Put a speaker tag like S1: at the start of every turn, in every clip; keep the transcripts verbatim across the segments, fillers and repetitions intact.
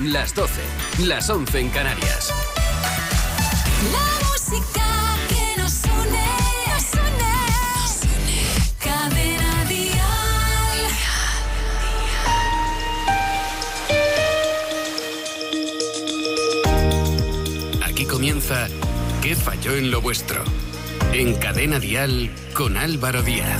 S1: las doce, las once en Canarias.
S2: La música que nos une, nos une, nos une. Cadena Dial.
S1: Aquí comienza ¿Qué falló en lo vuestro? En Cadena Dial con Álvaro Díaz.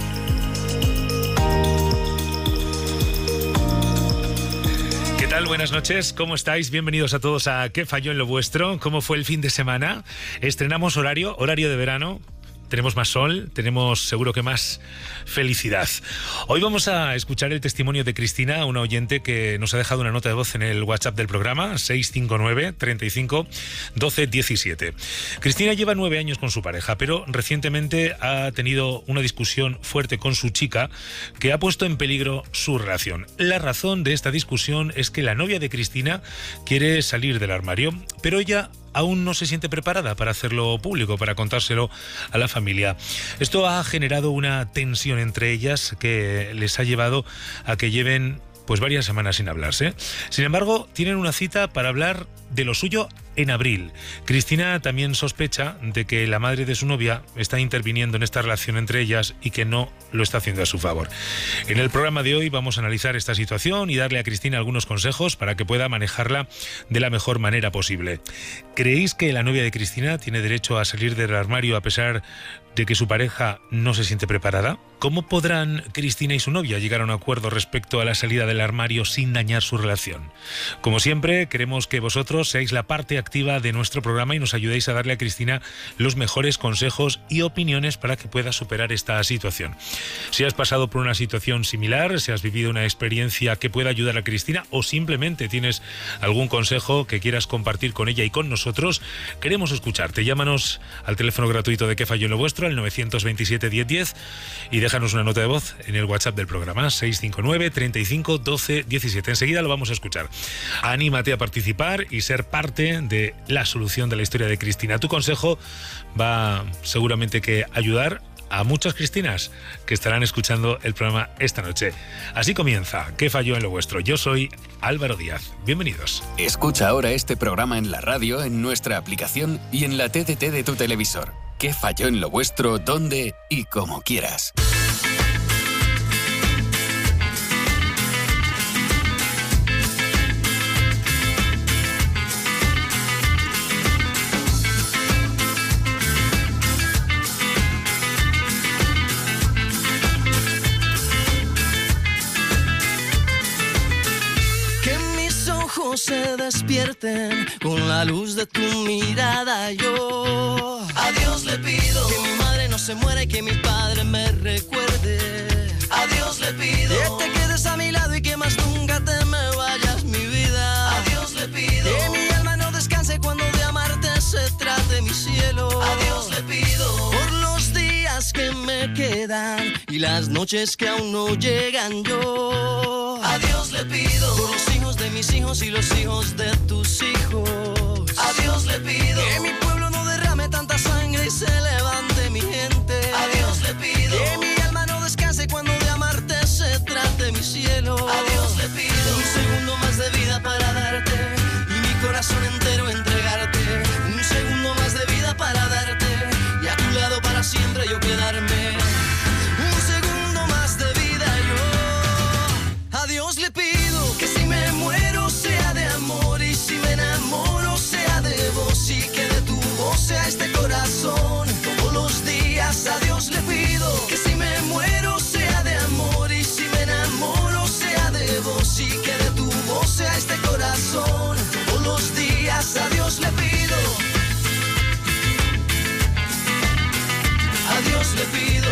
S3: ¿Qué tal? Buenas noches, ¿cómo estáis? Bienvenidos a todos a ¿Qué falló en lo vuestro? ¿Cómo fue el fin de semana? Estrenamos horario, horario de verano. Tenemos más sol, tenemos seguro que más felicidad. Hoy vamos a escuchar el testimonio de Cristina, una oyente que nos ha dejado una nota de voz en el WhatsApp del programa, seis cinco nueve, treinta y cinco, doce diecisiete. Cristina lleva nueve años con su pareja, pero recientemente ha tenido una discusión fuerte con su chica que ha puesto en peligro su relación. La razón de esta discusión es que la novia de Cristina quiere salir del armario, pero ella aún no se siente preparada para hacerlo público, para contárselo a la familia. Esto ha generado una tensión entre ellas que les ha llevado a que lleven pues varias semanas sin hablarse. Sin embargo, tienen una cita para hablar de lo suyo en abril. Cristina también sospecha de que la madre de su novia está interviniendo en esta relación entre ellas y que no lo está haciendo a su favor. En el programa de hoy vamos a analizar esta situación y darle a Cristina algunos consejos para que pueda manejarla de la mejor manera posible. ¿Creéis que la novia de Cristina tiene derecho a salir del armario a pesar de que su pareja no se siente preparada? ¿Cómo podrán Cristina y su novia llegar a un acuerdo respecto a la salida del armario sin dañar su relación? Como siempre, queremos que vosotros seáis la parte activa de nuestro programa y nos ayudéis a darle a Cristina los mejores consejos y opiniones para que pueda superar esta situación. Si has pasado por una situación similar, si has vivido una experiencia que pueda ayudar a Cristina o simplemente tienes algún consejo que quieras compartir con ella y con nosotros, queremos escucharte. Llámanos al teléfono gratuito de ¿Qué falló en lo vuestro? Al novecientos veintisiete, diez diez y déjanos una nota de voz en el WhatsApp del programa seis cinco nueve, treinta y cinco, doce diecisiete. Enseguida lo vamos a escuchar. Anímate a participar y ser parte de la solución de la historia de Cristina. Tu consejo va seguramente que ayudar a muchas Cristinas que estarán escuchando el programa esta noche. Así comienza ¿Qué falló en lo vuestro? Yo soy Álvaro Díaz. Bienvenidos.
S1: Escucha ahora este programa en la radio, en nuestra aplicación y en la T D T de tu televisor. ¿Qué falló en lo vuestro? ¿Dónde? Y como quieras.
S4: Se despierten con la luz de tu mirada. Yo a Dios le pido que mi madre no se muera y que mi padre me recuerde. A Dios le pido que te quedes a mi lado y que más nunca te me vayas, mi vida. A Dios le pido que mi alma no descanse cuando de amarte se trate, mi cielo. A Dios le pido por los días que me quedan y las noches que aún no llegan. Yo a Dios le pido por los hijos de mis hijos y los hijos de tus hijos. A Dios le pido que mi pueblo no derrame tanta sangre y se levante mi gente. A Dios le pido que mi alma no descanse cuando de amarte se trate, mi cielo. A Dios le pido un segundo más de vida para darte y mi corazón entero entregarte. Un segundo más de vida para darte y a tu lado para siempre yo quedarme. Un segundo más de vida yo a Dios le pido que si me muero sea de amor y si me enamoro sea de vos y que de tu voz sea este corazón. Todos los días a Dios le pido que si me muero sea de amor y si me enamoro sea de vos y que de tu voz sea este corazón. Todos los días a Dios le pido. A Dios le pido.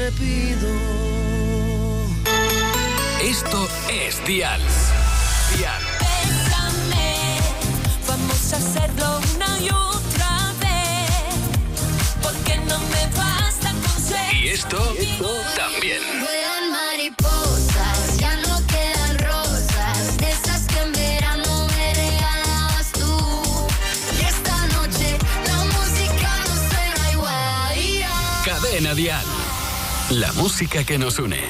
S4: le pido.
S1: Esto es Dial. Dial.
S2: Bésame, vamos a hacerlo una y otra vez, porque no me basta con ser.
S1: Y esto, y esto también.
S2: Vuelan mariposas, ya no quedan rosas, de esas que en verano me regalabas tú. Y esta noche la música no suena igual.
S1: Cadena Dial. La música que nos une.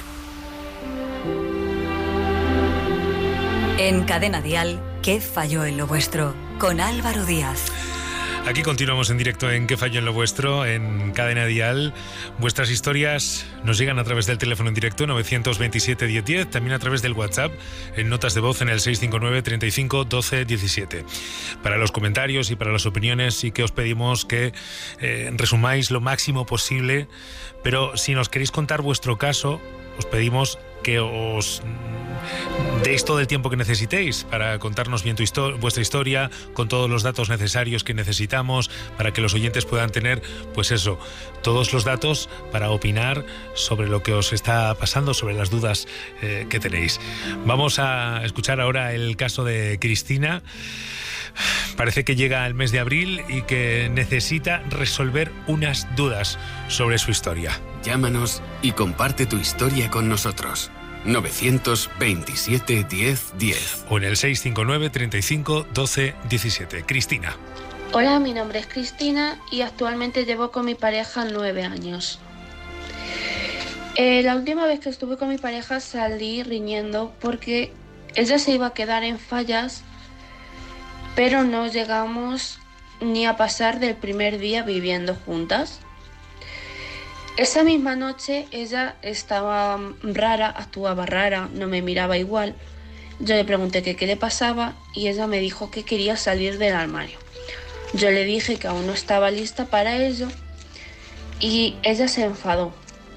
S5: En Cadena Dial, ¿qué falló en lo vuestro? Con Álvaro Díaz.
S3: Aquí continuamos en directo en ¿Qué falló en lo vuestro? En Cadena Dial. Vuestras historias nos llegan a través del teléfono en directo nueve dos siete, diez diez, también a través del WhatsApp en notas de voz en el seis cinco nueve, treinta y cinco, doce, diecisiete. Para los comentarios y para las opiniones sí que os pedimos que eh, resumáis lo máximo posible, pero si nos queréis contar vuestro caso, os pedimos que os deis todo el tiempo que necesitéis para contarnos bien tu histo- vuestra historia, con todos los datos necesarios que necesitamos para que los oyentes puedan tener, pues eso, todos los datos para opinar sobre lo que os está pasando, sobre las dudas eh, que tenéis. Vamos a escuchar ahora el caso de Cristina. Parece que llega el mes de abril y que necesita resolver unas dudas sobre su historia.
S1: Llámanos y comparte tu historia con nosotros. nueve veintisiete, diez, diez.
S3: O en el seis cinco nueve, treinta y cinco, doce, diecisiete. Cristina.
S6: Hola, mi nombre es Cristina y actualmente llevo con mi pareja nueve años. Eh, la última vez que estuve con mi pareja salí riñendo porque ella se iba a quedar en Fallas, pero no llegamos ni a pasar del primer día viviendo juntas. Esa misma noche ella estaba rara, actuaba rara, no me miraba igual. Yo le pregunté que qué le pasaba y ella me dijo que quería salir del armario. Yo le dije que aún no estaba lista para ello y ella se enfadó.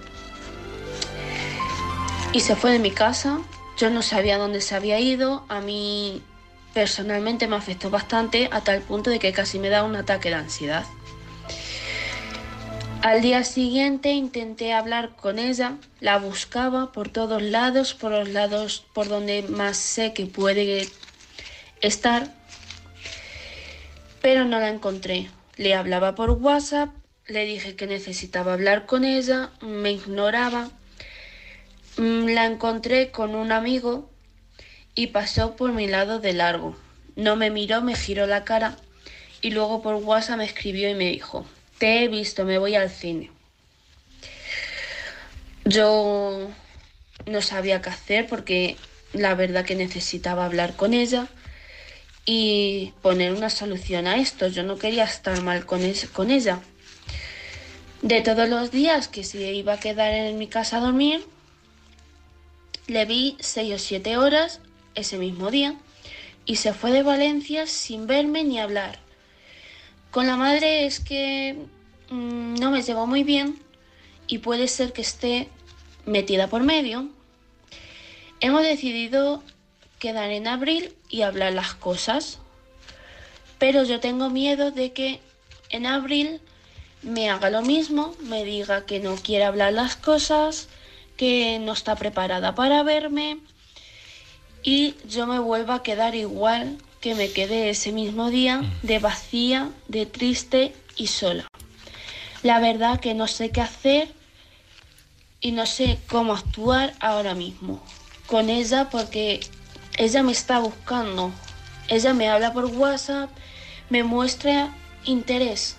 S6: Y se fue de mi casa. Yo no sabía dónde se había ido. A mí personalmente me afectó bastante a tal punto de que casi me da un ataque de ansiedad. Al día siguiente intenté hablar con ella, la buscaba por todos lados, por los lados por donde más sé que puede estar, pero no la encontré. Le hablaba por WhatsApp, le dije que necesitaba hablar con ella, me ignoraba. La encontré con un amigo y pasó por mi lado de largo. No me miró, me giró la cara y luego por WhatsApp me escribió y me dijo: te he visto, me voy al cine. Yo no sabía qué hacer porque la verdad que necesitaba hablar con ella y poner una solución a esto. Yo no quería estar mal con, es- con ella. De todos los días que se iba a quedar en mi casa a dormir, le vi seis o siete horas ese mismo día y se fue de Valencia sin verme ni hablar. Con la madre es que mmm, no me llevo muy bien y puede ser que esté metida por medio. Hemos decidido quedar en abril y hablar las cosas, pero yo tengo miedo de que en abril me haga lo mismo, me diga que no quiere hablar las cosas, que no está preparada para verme y yo me vuelva a quedar igual que me quedé ese mismo día, de vacía, de triste y sola. La verdad que no sé qué hacer y no sé cómo actuar ahora mismo con ella porque ella me está buscando. Ella me habla por WhatsApp, me muestra interés.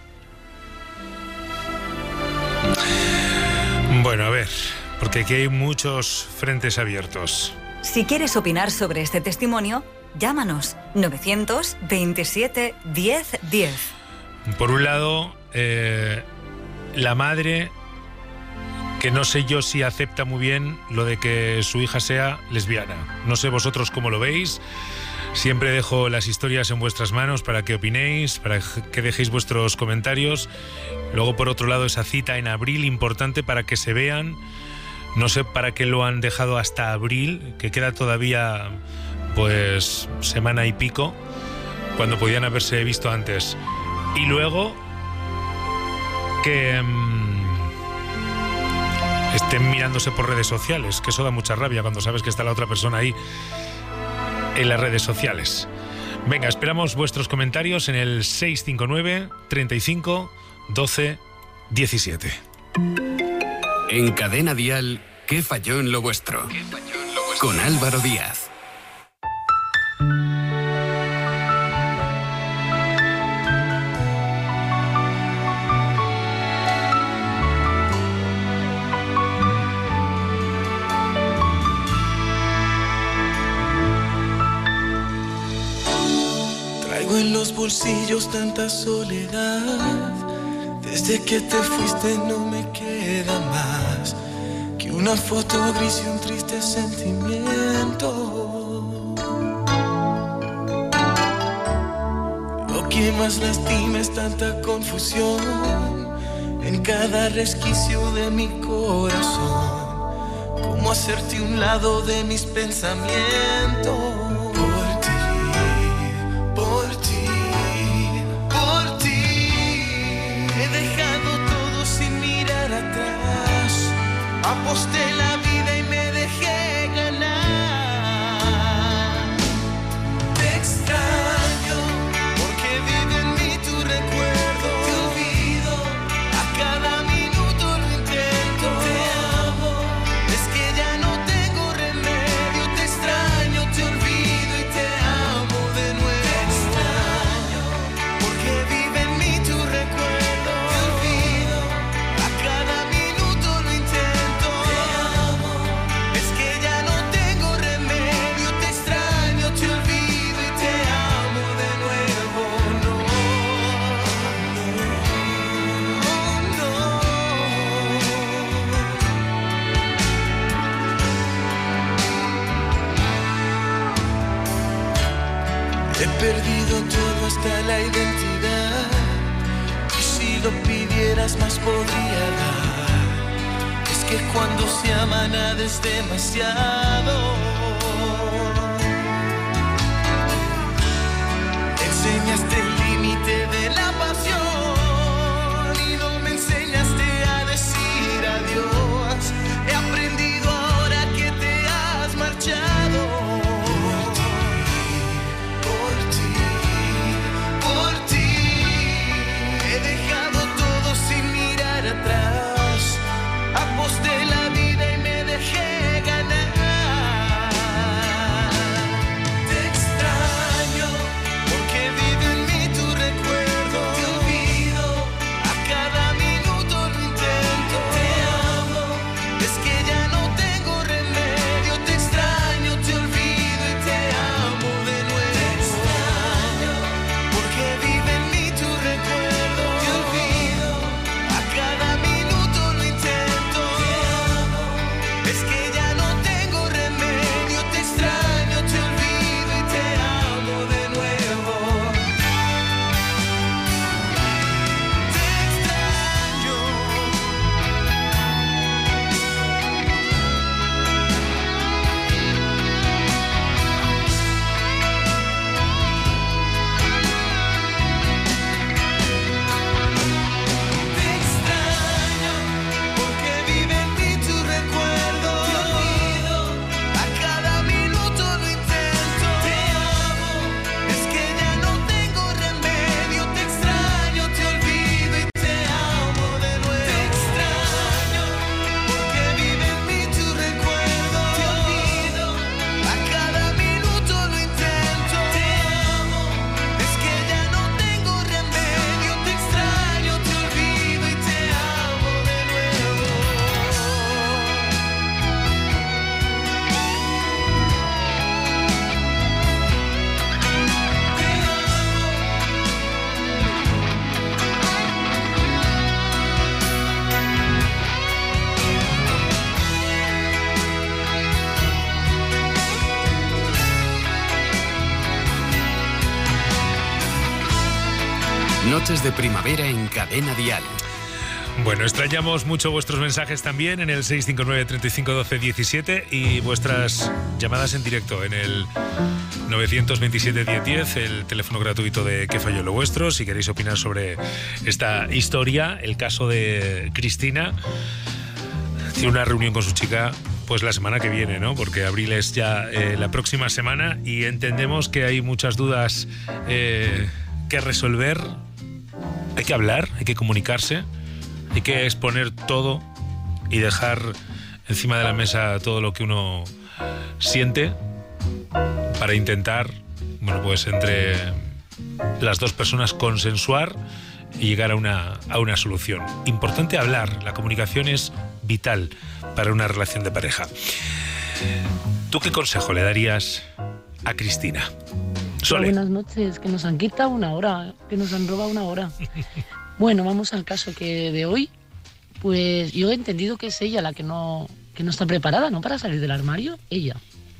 S3: Bueno, a ver, porque aquí hay muchos frentes abiertos.
S5: Si quieres opinar sobre este testimonio, llámanos nueve veintisiete, diez, diez.
S3: Por un lado, eh, la madre, que no sé yo si acepta muy bien lo de que su hija sea lesbiana. No sé vosotros cómo lo veis. Siempre dejo las historias en vuestras manos para que opinéis, para que dejéis vuestros comentarios. Luego, por otro lado, esa cita en abril, importante para que se vean. No sé para qué lo han dejado hasta abril, que queda todavía pues semana y pico, cuando podían haberse visto antes. Y luego que, estén mirándose por redes sociales, que eso da mucha rabia cuando sabes que está la otra persona ahí en las redes sociales. Venga, esperamos vuestros comentarios en el seis cinco nueve, treinta y cinco, doce, diecisiete.
S1: En Cadena Dial, ¿qué falló en lo vuestro? Con Álvaro Díaz.
S7: Traigo en los bolsillos tanta soledad. Desde que te fuiste no me queda más que una foto gris y un triste sentimiento. Lo que más lastima es tanta confusión en cada resquicio de mi corazón. Cómo hacerte un lado de mis pensamientos. Por ti, por ti, por ti. He dejado todo sin mirar atrás. Aposté la vida y me dejé ganar. Te extraño porque vive en mí tu recuerdo. Te olvido, a cada minuto lo intento. Te amo, es que ya no tengo remedio. Te extraño, te olvido y te amo de nuevo. Te extraño porque vive en mí tu recuerdo. Te olvido, a cada minuto lo intento. Te amo, es que ya no tengo remedio. Te extraño, te olvido y te amo de nuevo. No, no, no. He perdido todo hasta la identidad. Y si lo pidieras más podría dar. Es que cuando se ama nada es demasiado. Enseñaste el límite de la pasión y no me enseñaste a decir adiós. He aprendido ahora que te has marchado. Por ti, por ti, he dejado todo sin mirar atrás. Aposté la vida y me dejé ganar. Te extraño porque vive en mí tu recuerdo. Te olvido, a cada minuto lo intento. Te amo, es que ya no tengo remedio. Te extraño, te olvido y te amo de nuevo. Te extraño porque vive en mí tu recuerdo. Te olvido, a cada minuto lo intento. Te amo, es que ya no tengo remedio. Te extraño, te olvido y te amo de nuevo. Te extraño. Te extraño porque vive en mí tu recuerdo. Te olvido, a cada minuto lo intento. Te amo, es que ya no tengo remedio. Te extraño, te olvido y te amo de nuevo. Te extraño porque vive en mí tu recuerdo. Te olvido, a cada minuto lo intento. Te amo, es que ya no tengo remedio. Te extraño, te olvido y te amo de nuevo.
S1: Noches de primavera en Cadena Dial.
S3: Bueno, extrañamos mucho vuestros mensajes también en el seis cinco nueve, treinta y cinco, doce, diecisiete y vuestras llamadas en directo en el novecientos veintisiete, diez diez, el teléfono gratuito de ¿Qué falló en lo vuestro? Si queréis opinar sobre esta historia, el caso de Cristina. tiene una reunión con su chica pues la semana que viene, ¿no? Porque abril es ya eh, la próxima semana y entendemos que hay muchas dudas eh, que resolver. Hay que hablar, hay que comunicarse, hay que exponer todo y dejar encima de la mesa todo lo que uno siente para intentar, bueno, pues entre las dos personas consensuar y llegar a una, a una solución. Importante hablar, la comunicación es vital para una relación de pareja. ¿Tú qué consejo le darías a Cristina? Sole.
S8: Buenas noches, que nos han quitado una hora, que nos han robado una hora. Bueno, vamos al caso que de hoy, pues yo he entendido que es ella la que no, que no está preparada, ¿no?, para salir del armario, ella.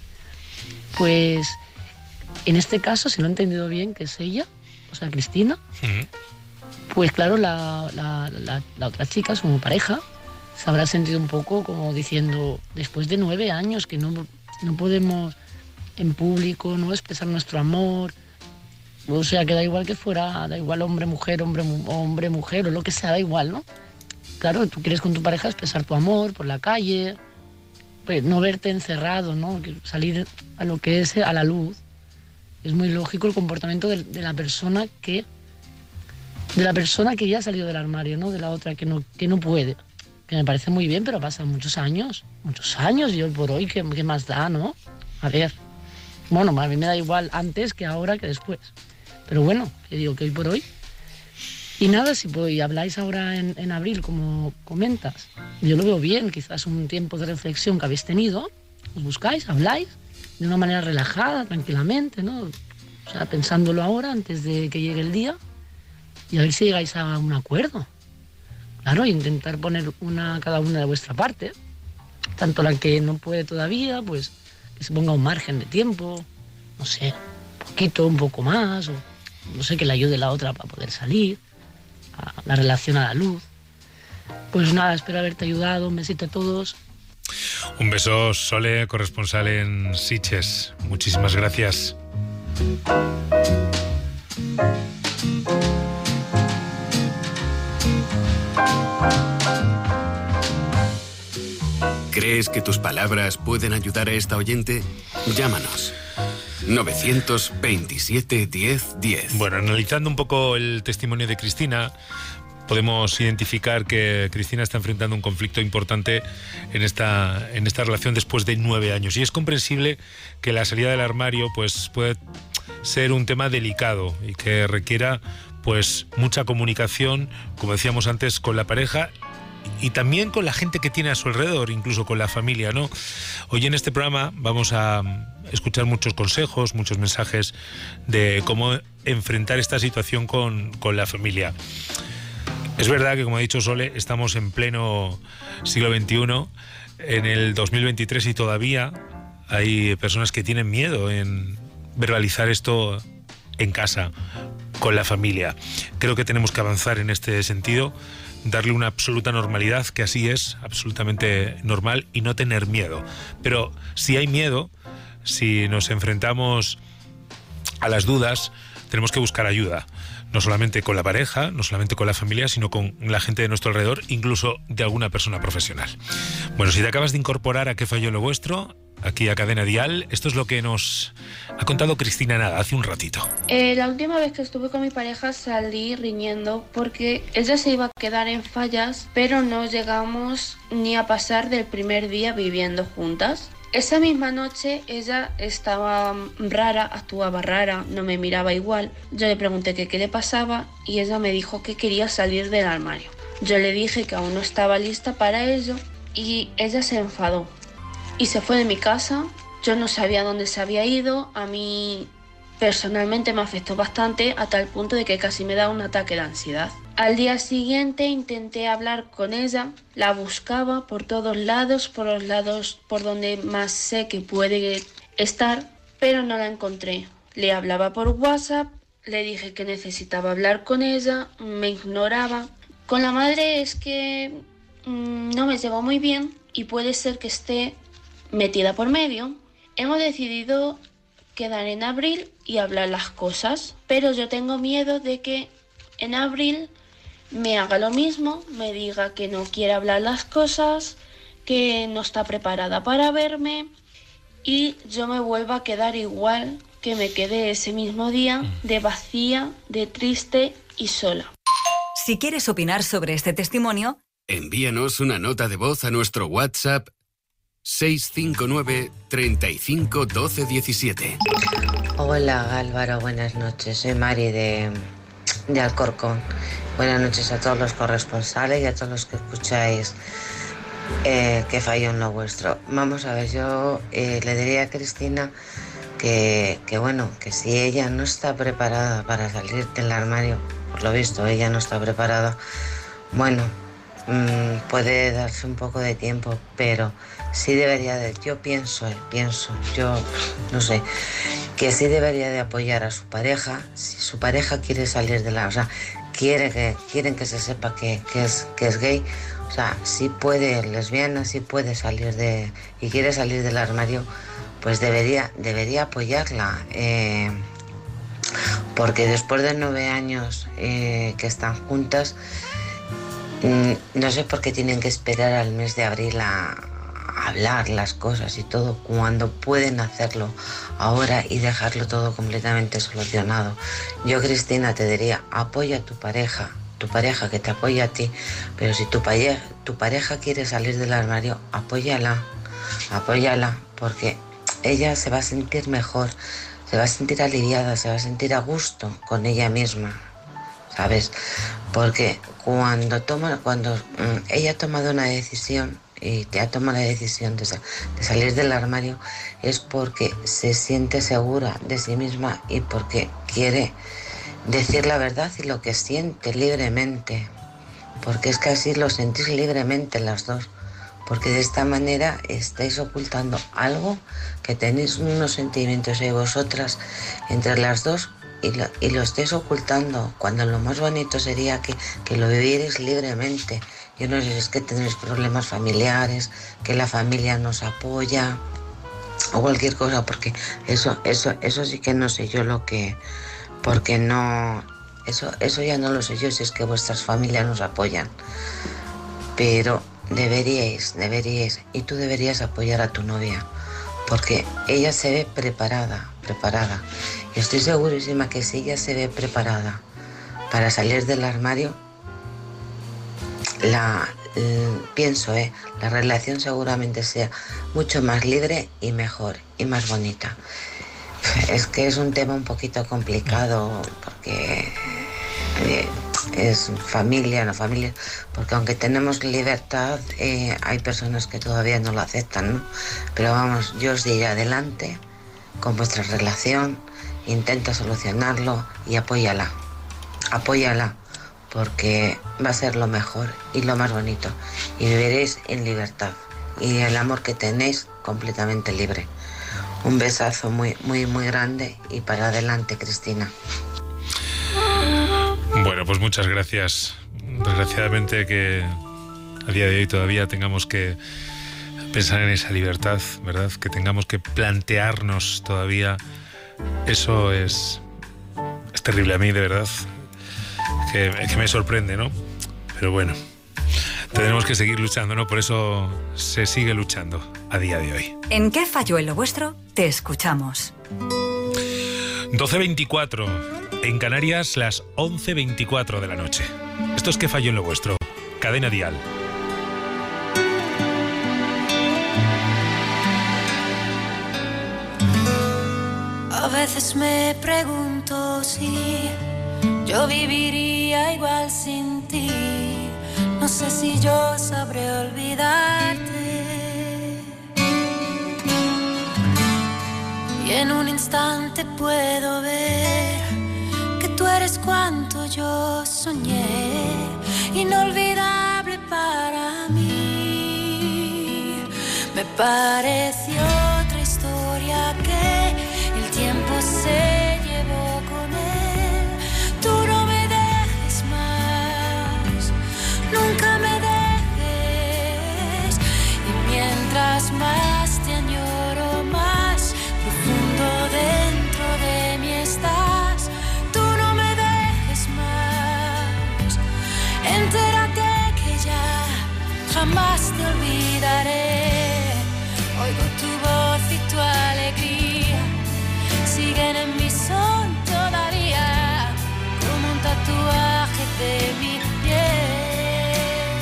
S8: Pues en este caso, si lo he entendido bien, que es ella, o sea, Cristina, uh-huh. Pues claro, la, la, la, la otra chica, su pareja, se habrá sentido un poco como diciendo, después de nueve años que no, no podemos en público, no expresar nuestro amor, o sea, que da igual que fuera, da igual hombre, mujer, hombre, hombre, mujer, o lo que sea, da igual, ¿no? Claro, tú quieres con tu pareja expresar tu amor por la calle, pues no verte encerrado, ¿no? Salir a lo que es a la luz. Es muy lógico el comportamiento de, de la persona que de la persona que ya ha salido del armario, ¿no? De la otra que no, que no puede. Que me parece muy bien, pero pasan muchos años, muchos años, y hoy por hoy, ¿qué, qué más da, no? A ver, bueno, a mí me da igual antes que ahora que después. Pero bueno, que digo que hoy por hoy. Y nada, si pues, habláis ahora en, en abril, como comentas, yo lo veo bien, quizás un tiempo de reflexión que habéis tenido, os buscáis, habláis, de una manera relajada, tranquilamente, ¿no? O sea, pensándolo ahora, antes de que llegue el día, y a ver si llegáis a un acuerdo. Claro, e intentar poner una cada una de vuestra parte, tanto la que no puede todavía, pues que se ponga un margen de tiempo, no sé, un poquito, un poco más, o no sé, que le ayude la otra para poder salir, a la relación a la luz. Pues nada, espero haberte ayudado, un besito a todos.
S3: Un beso, Sole, corresponsal en Sitges. Muchísimas gracias.
S1: ¿Crees que tus palabras pueden ayudar a esta oyente? Llámanos. novecientos veintisiete diez diez.
S3: Bueno, analizando un poco el testimonio de Cristina, podemos identificar que Cristina está enfrentando un conflicto importante en esta, en esta relación después de nueve años. Y es comprensible que la salida del armario pues, puede ser un tema delicado y que requiera pues, mucha comunicación, como decíamos antes, con la pareja y también con la gente que tiene a su alrededor, incluso con la familia, ¿no? Hoy en este programa vamos a escuchar muchos consejos, muchos mensajes de cómo enfrentar esta situación con, con la familia. Es verdad que, como ha dicho Sole, estamos en pleno siglo veintiuno, en el dos mil veintitrés, y todavía hay personas que tienen miedo en verbalizar esto en casa, con la familia. Creo que tenemos que avanzar en este sentido, darle una absoluta normalidad, que así es, absolutamente normal, y no tener miedo. Pero si hay miedo, si nos enfrentamos a las dudas, tenemos que buscar ayuda. No solamente con la pareja, no solamente con la familia, sino con la gente de nuestro alrededor, incluso de alguna persona profesional. Bueno, si te acabas de incorporar a ¿Qué falló en lo vuestro?, aquí a Cadena Dial, esto es lo que nos ha contado Cristina Nada hace un ratito.
S6: Eh, la última vez que estuve con mi pareja salí riñendo porque ella se iba a quedar en Fallas, pero no llegamos ni a pasar del primer día viviendo juntas. Esa misma noche ella estaba rara, actuaba rara, no me miraba igual. Yo le pregunté que qué le pasaba y ella me dijo que quería salir del armario. Yo le dije que aún no estaba lista para ello y ella se enfadó y se fue de mi casa. Yo no sabía dónde se había ido. A mí personalmente me afectó bastante, a tal punto de que casi me da un ataque de ansiedad. Al día siguiente intenté hablar con ella, la buscaba por todos lados, por los lados por donde más sé que puede estar, pero no la encontré. Le hablaba por WhatsApp, le dije que necesitaba hablar con ella, me ignoraba. Con la madre es que mmm, no me llevo muy bien y puede ser que esté metida por medio. Hemos decidido quedar en abril y hablar las cosas, pero yo tengo miedo de que en abril me haga lo mismo, me diga que no quiere hablar las cosas, que no está preparada para verme y yo me vuelvo a quedar igual que me quedé ese mismo día, de vacía, de triste y sola.
S5: Si quieres opinar sobre este testimonio,
S1: envíanos una nota de voz a nuestro WhatsApp seis cinco nueve, treinta y cinco, doce, diecisiete.
S9: Hola Álvaro, buenas noches. Soy Mari de, de Alcorcón. Buenas noches a todos los corresponsales y a todos los que escucháis eh, Que fallo en lo vuestro. Vamos a ver, yo eh, le diría a Cristina que, que bueno, que si ella no está preparada para salir del armario, por lo visto ella no está preparada, bueno, mmm, puede darse un poco de tiempo, pero sí debería de, yo pienso, eh, pienso, yo no sé, que sí debería de apoyar a su pareja, si su pareja quiere salir de la, o sea, quiere que, quieren que se sepa que, que, es, que es gay, o sea, sí puede, lesbiana, sí puede salir de, y quiere salir del armario, pues debería, debería apoyarla, eh, porque después de nueve años eh, que están juntas, mm, no sé por qué tienen que esperar al mes de abril a, a hablar las cosas y todo, cuando pueden hacerlo ahora y dejarlo todo completamente solucionado. Yo, Cristina, te diría, apoya a tu pareja, tu pareja que te apoya a ti, pero si tu pareja, tu pareja quiere salir del armario, apóyala, apóyala, porque ella se va a sentir mejor, se va a sentir aliviada, se va a sentir a gusto con ella misma, ¿sabes? Porque cuando toma, cuando mm, ella ha tomado una decisión y te ha tomado la decisión de, de salir del armario, es porque se siente segura de sí misma y porque quiere decir la verdad y lo que siente libremente, porque es que así lo sentís libremente las dos. Porque de esta manera estáis ocultando algo que tenéis unos sentimientos ahí vosotras entre las dos y lo, y lo estáis ocultando, cuando lo más bonito sería que, que lo vivierais libremente. Yo no sé si es que tenéis problemas familiares, que la familia nos apoya o cualquier cosa, porque eso, eso, eso sí que no sé yo lo que, porque no, eso, eso ya no lo sé yo si es que vuestras familias nos apoyan, pero deberíais, deberíais, y tú deberías apoyar a tu novia, porque ella se ve preparada, preparada. Y estoy segurísima que si ella se ve preparada para salir del armario, la, eh, pienso, eh, la relación seguramente sea mucho más libre y mejor y más bonita. Es que es un tema un poquito complicado, porque eh, es familia, no familia, porque aunque tenemos libertad, eh, hay personas que todavía no lo aceptan, ¿no? Pero vamos, yo os diré adelante con vuestra relación, intenta solucionarlo y apóyala, apóyala, porque va a ser lo mejor y lo más bonito, y viviréis en libertad, y el amor que tenéis completamente libre. Un besazo muy, muy, muy grande y para adelante, Cristina.
S3: Bueno, pues muchas gracias. Desgraciadamente que a día de hoy todavía tengamos que pensar en esa libertad, ¿verdad? Que tengamos que plantearnos todavía. Eso es, es terrible a mí, de verdad. Que, que me sorprende, ¿no? Pero bueno, tenemos que seguir luchando, ¿no? Por eso se sigue luchando a día de hoy.
S5: ¿En qué falló en lo vuestro? Te escuchamos.
S3: doce veinticuatro. En Canarias, las once veinticuatro de la noche. Esto es ¿Qué falló en lo vuestro? Cadena Dial.
S2: A veces me pregunto si yo viviría igual sin ti. No sé si yo sabré olvidarte. Y en un instante puedo ver que tú eres cuanto yo soñé, inolvidable para mí. Me pareció otra historia que el tiempo se llevó con él. Tú no me dejes más, nunca me dejes. Y mientras más te añoro, más profundo dentro de mí estás. Tú no me dejes más. Entérate que ya
S10: jamás te olvidaré. Oigo tu voz y tu alegría, siguen en mi sol todavía, como un tatuaje de mi piel.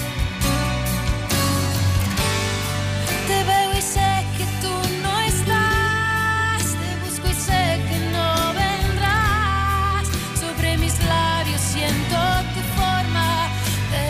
S10: Te veo y sé que tú no estás, te busco y sé que no vendrás. Sobre mis labios siento tu forma de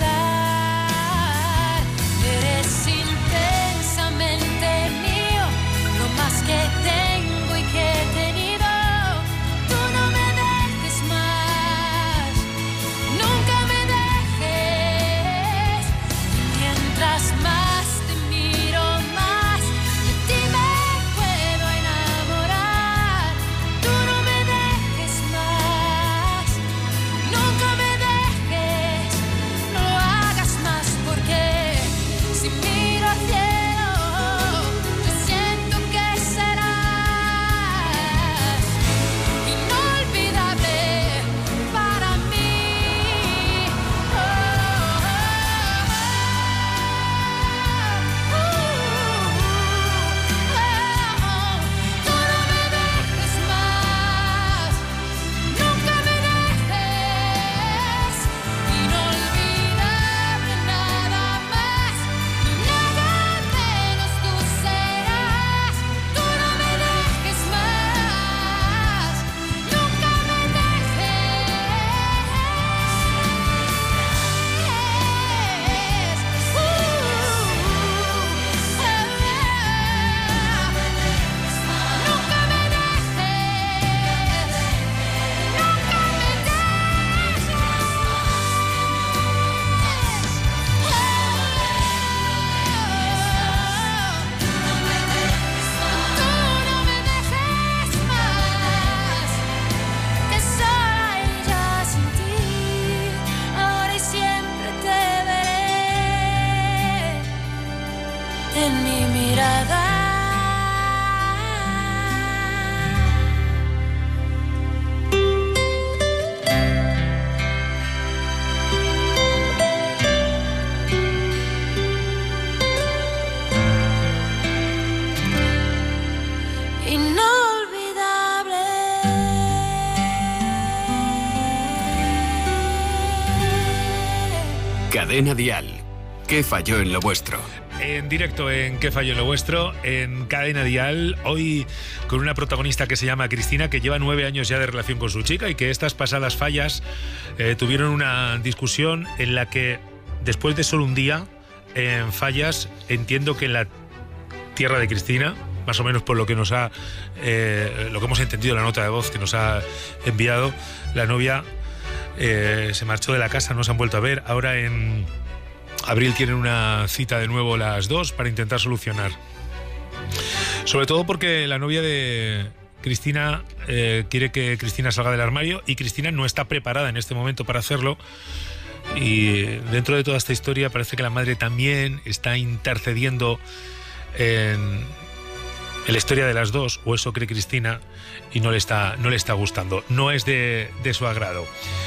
S10: besar. Eres intensamente mío, lo más que tengo y que he tenido. Tú no me dejes más, nunca me dejes. Mientras más te miro más, de ti me puedo enamorar. Tú no me dejes más, nunca me dejes. No lo hagas más porque si miro al cielo, yo siento que serás inolvidable para mí. Oh, oh, oh, oh, oh. Tú no me dejes más, nunca me dejes. Inolvidable nada más, ni nada menos tú serás. Tú no me dejes más, nunca me dejes. Uh, Nunca me dejes, nunca me Tú no me dejes más, que sola ella sin ti, ahora y siempre te veré en mi mirada. Inolvidable.
S1: Cadena Dial. ¿Qué falló en lo vuestro?
S3: En directo en ¿Qué falló en lo vuestro? En Cadena Dial, hoy con una protagonista que se llama Cristina, que lleva nueve años ya de relación con su chica y que estas pasadas fallas eh, tuvieron una discusión en la que después de solo un día en fallas, entiendo que en la tierra de Cristina, más o menos por lo que nos ha eh, lo que hemos entendido en la nota de voz que nos ha enviado, la novia eh, se marchó de la casa, no se han vuelto a ver. Ahora en abril tienen una cita de nuevo las dos para intentar solucionar. Sobre todo porque la novia de Cristina eh, quiere que Cristina salga del armario y Cristina no está preparada en este momento para hacerlo. Y dentro de toda esta historia parece que la madre también está intercediendo en, en la historia de las dos, o eso cree Cristina, y no le está, no le está gustando. No es de, de su agrado.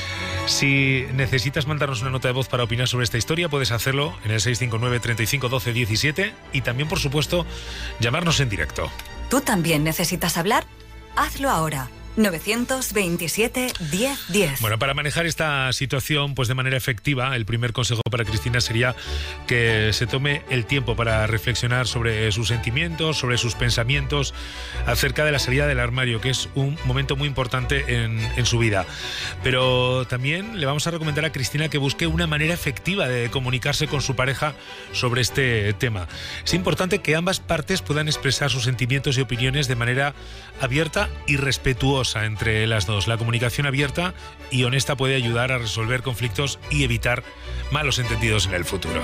S3: Si necesitas mandarnos una nota de voz para opinar sobre esta historia, puedes hacerlo en el seis cinco nueve, treinta y cinco, doce, diecisiete y también, por supuesto, llamarnos en directo.
S5: ¿Tú también necesitas hablar? Hazlo ahora. novecientos veintisiete, diez, diez.
S3: Bueno, para manejar esta situación pues de manera efectiva, el primer consejo para Cristina sería que se tome el tiempo para reflexionar sobre sus sentimientos, sobre sus pensamientos acerca de la salida del armario, que es un momento muy importante en, en su vida. Pero también le vamos a recomendar a Cristina que busque una manera efectiva de comunicarse con su pareja sobre este tema. Es importante que ambas partes puedan expresar sus sentimientos y opiniones de manera abierta y respetuosa entre las dos. La comunicación abierta y honesta puede ayudar a resolver conflictos y evitar malos entendidos en el futuro.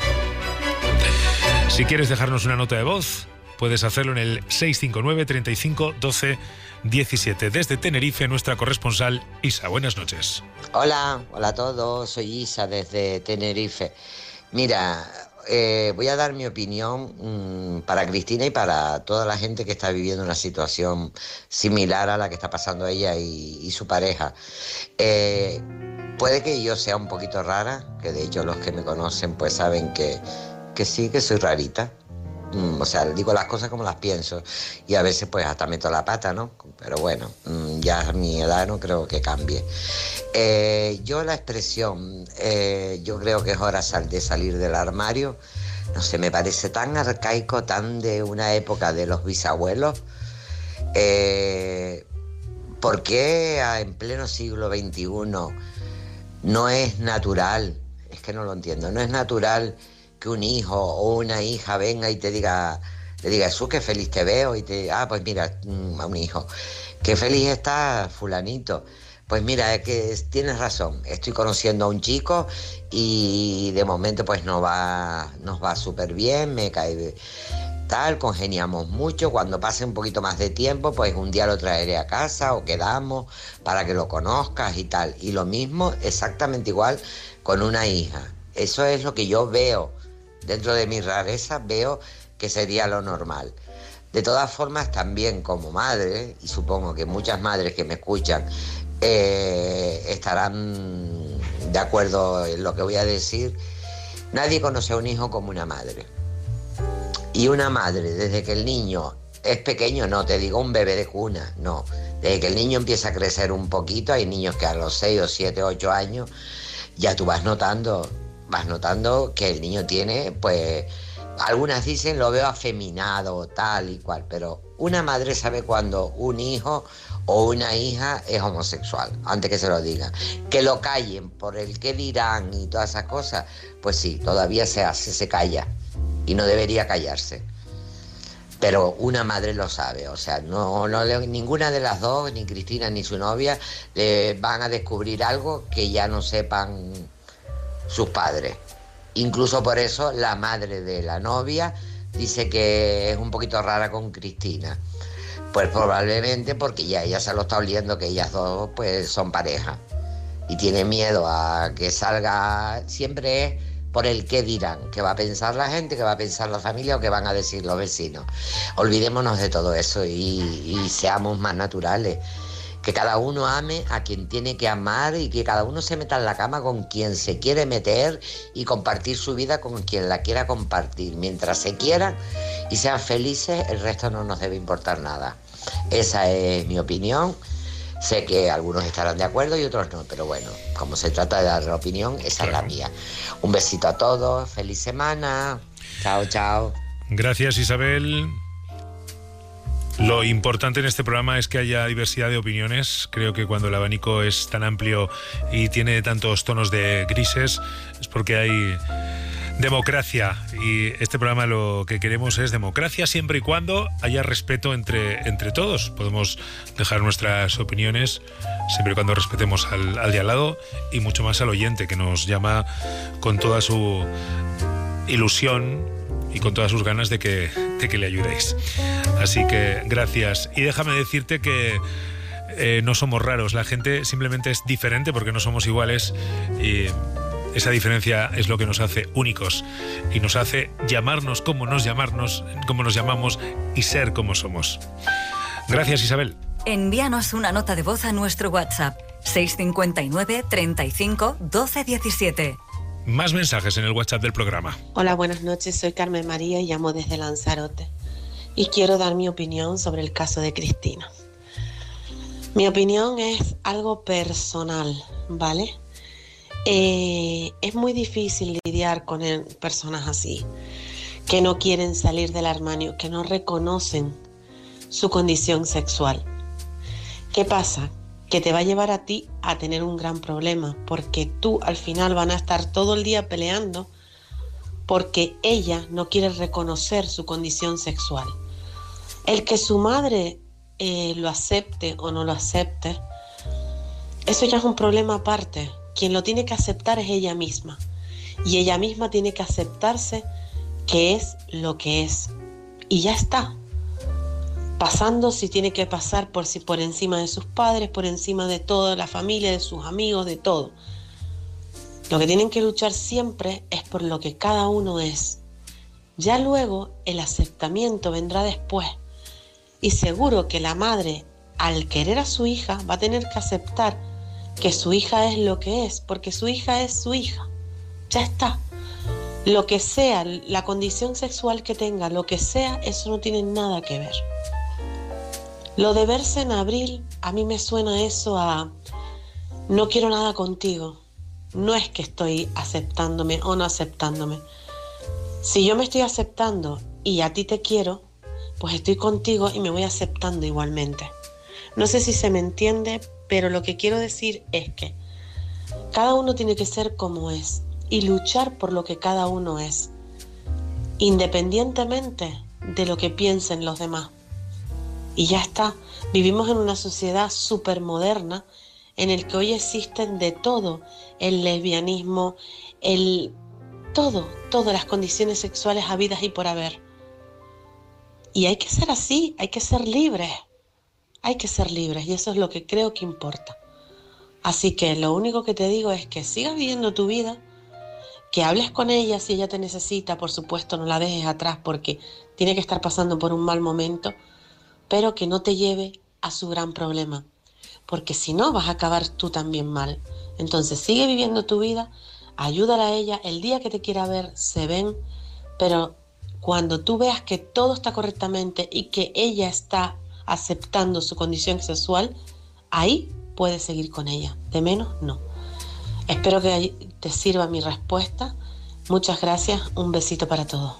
S3: Si quieres dejarnos una nota de voz, puedes hacerlo en el seis cinco nueve, treinta y cinco, doce, diecisiete. Desde Tenerife, nuestra corresponsal Isa. Buenas noches.
S11: Hola, hola a todos. Soy Isa desde Tenerife. Mira, eh, voy a dar mi opinión mmm, para Cristina y para toda la gente que está viviendo una situación similar a la que está pasando ella y, y su pareja. Eh, puede que yo sea un poquito rara, que de hecho los que me conocen pues saben que, que sí, que soy rarita. Mm, o sea, digo las cosas como las pienso y a veces pues hasta meto la pata, ¿no? Pero bueno, mm, ya a mi edad no creo que cambie. Eh, yo la expresión, eh, yo creo que es hora sal- de salir del armario, no sé, me parece tan arcaico, tan de una época de los bisabuelos. Eh, ¿Por qué a- en pleno siglo veintiuno no es natural? Es que no lo entiendo, no es natural que un hijo o una hija venga y te diga, le diga, Jesús, qué feliz te veo, y te ah, pues mira, mm, a un hijo, qué feliz está fulanito. Pues mira, es que es- tienes razón, estoy conociendo a un chico y de momento pues nos va, nos va súper bien, me cae tal, congeniamos mucho, cuando pase un poquito más de tiempo, pues un día lo traeré a casa o quedamos para que lo conozcas y tal. Y lo mismo, exactamente igual, con una hija. Eso es lo que yo veo. Dentro de mi rareza veo que sería lo normal. De todas formas, también como madre, y supongo que muchas madres que me escuchan eh, estarán de acuerdo en lo que voy a decir, nadie conoce a un hijo como una madre. Y una madre, desde que el niño es pequeño, no te digo un bebé de cuna, no. Desde que el niño empieza a crecer un poquito, hay niños que a los seis o siete, ocho años, ya tú vas notando, vas notando que el niño tiene, pues, algunas dicen lo veo afeminado, tal y cual, pero una madre sabe cuando un hijo o una hija es homosexual, antes que se lo digan. Que lo callen por el qué dirán y todas esas cosas, pues sí, todavía se hace, se calla. Y no debería callarse. Pero una madre lo sabe, o sea, no, no le- ninguna de las dos, ni Cristina ni su novia, le van a descubrir algo que ya no sepan sus padres. Incluso por eso la madre de la novia dice que es un poquito rara con Cristina. Pues probablemente porque ya ella se lo está oliendo que ellas dos pues son pareja. Y tiene miedo a que salga, siempre es por el qué dirán, qué va a pensar la gente, qué va a pensar la familia o qué van a decir los vecinos. Olvidémonos de todo eso y, y seamos más naturales. Que cada uno ame a quien tiene que amar y que cada uno se meta en la cama con quien se quiere meter y compartir su vida con quien la quiera compartir. Mientras se quieran y sean felices, el resto no nos debe importar nada. Esa es mi opinión. Sé que algunos estarán de acuerdo y otros no, pero bueno, como se trata de dar la opinión, esa es la mía. Un besito a todos, feliz semana. Chao, chao.
S3: Gracias, Isabel. Lo importante en este programa es que haya diversidad de opiniones. Creo que cuando el abanico es tan amplio y tiene tantos tonos de grises es porque hay democracia, y este programa lo que queremos es democracia siempre y cuando haya respeto entre, entre todos. Podemos dejar nuestras opiniones siempre y cuando respetemos al, al de al lado y mucho más al oyente que nos llama con toda su ilusión y con todas sus ganas de que, de que le ayudéis. Así que gracias. Y déjame decirte que eh, no somos raros, la gente simplemente es diferente porque no somos iguales, y esa diferencia es lo que nos hace únicos y nos hace llamarnos como nos llamarnos, como nos llamamos y ser como somos. Gracias, Isabel.
S5: Envíanos una nota de voz a nuestro WhatsApp seis cinco nueve, treinta y cinco, doce diecisiete.
S3: Más mensajes en el WhatsApp del programa.
S12: Hola, buenas noches, soy Carmen María y llamo desde Lanzarote. Y quiero dar mi opinión sobre el caso de Cristina. Mi opinión es algo personal, ¿vale? Eh, es muy difícil lidiar con el- personas así, que no quieren salir del armario, que no reconocen su condición sexual. ¿Qué pasa? Que te va a llevar a ti a tener un gran problema, porque tú al final van a estar todo el día peleando porque ella no quiere reconocer su condición sexual. El que su madre eh, lo acepte o no lo acepte, eso ya es un problema aparte. Quien lo tiene que aceptar es ella misma, y ella misma tiene que aceptarse que es lo que es, y ya está. Pasando si tiene que pasar por, si, por encima de sus padres, por encima de toda la familia, de sus amigos, de todo. Lo que tienen que luchar siempre es por lo que cada uno es. Ya luego el aceptamiento vendrá después. Y seguro que la madre, al querer a su hija, va a tener que aceptar que su hija es lo que es, porque su hija es su hija. Ya está. Lo que sea, la condición sexual que tenga, lo que sea, eso no tiene nada que ver. Lo de verse en abril, a mí me suena eso a no quiero nada contigo. No es que estoy aceptándome o no aceptándome. Si yo me estoy aceptando y a ti te quiero, pues estoy contigo y me voy aceptando igualmente. No sé si se me entiende, pero lo que quiero decir es que cada uno tiene que ser como es y luchar por lo que cada uno es, independientemente de lo que piensen los demás. Y ya está, vivimos en una sociedad súper moderna en el que hoy existen de todo, el lesbianismo, el todo, todas las condiciones sexuales habidas y por haber. Y hay que ser así, hay que ser libres, hay que ser libres y eso es lo que creo que importa. Así que lo único que te digo es que sigas viviendo tu vida, que hables con ella si ella te necesita, por supuesto no la dejes atrás porque tiene que estar pasando por un mal momento, pero que no te lleve a su gran problema, porque si no vas a acabar tú también mal. Entonces sigue viviendo tu vida, ayúdala a ella, el día que te quiera ver se ven, pero cuando tú veas que todo está correctamente y que ella está aceptando su condición sexual, ahí puedes seguir con ella, de menos no. Espero que te sirva mi respuesta. Muchas gracias, un besito para todos.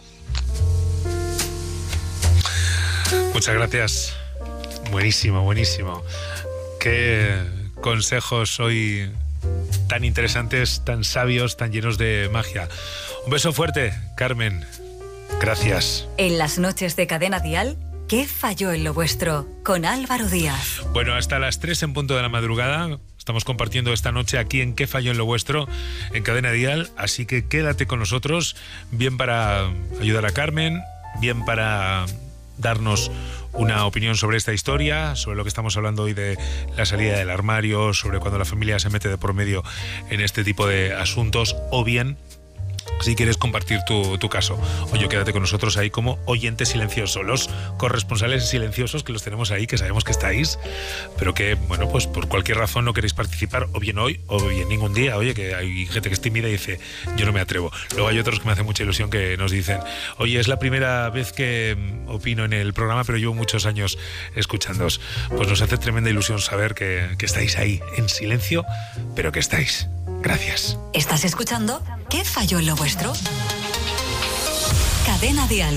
S3: Muchas gracias. Buenísimo, buenísimo. Qué consejos hoy tan interesantes, tan sabios, tan llenos de magia. Un beso fuerte, Carmen. Gracias.
S5: En las noches de Cadena Dial, ¿qué falló en lo vuestro? Con Álvaro Díaz.
S3: Bueno, hasta las tres en punto de la madrugada estamos compartiendo esta noche aquí en ¿Qué falló en lo vuestro? En Cadena Dial, así que quédate con nosotros, bien para ayudar a Carmen, bien para darnos una opinión sobre esta historia, sobre lo que estamos hablando hoy de la salida del armario, sobre cuando la familia se mete de por medio en este tipo de asuntos, o bien si quieres compartir tu, tu caso. Oye, quédate con nosotros ahí como oyentes silenciosos, los corresponsales silenciosos que los tenemos ahí, que sabemos que estáis, pero que, bueno, pues por cualquier razón no queréis participar, o bien hoy, o bien ningún día. Oye, que hay gente que es tímida y dice, yo no me atrevo. Luego hay otros que me hacen mucha ilusión que nos dicen, oye, es la primera vez que opino en el programa, pero llevo muchos años escuchándoos. Pues nos hace tremenda ilusión saber que, que estáis ahí, en silencio, pero que estáis. Gracias.
S5: ¿Estás escuchando? ¿Qué falló en lo vuestro? Cadena Dial.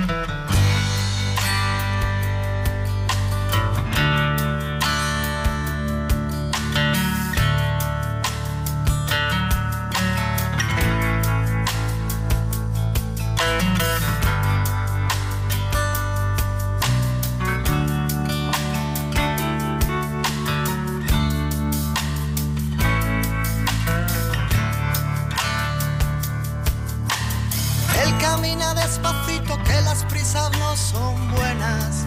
S4: Despacito que las prisas no son buenas.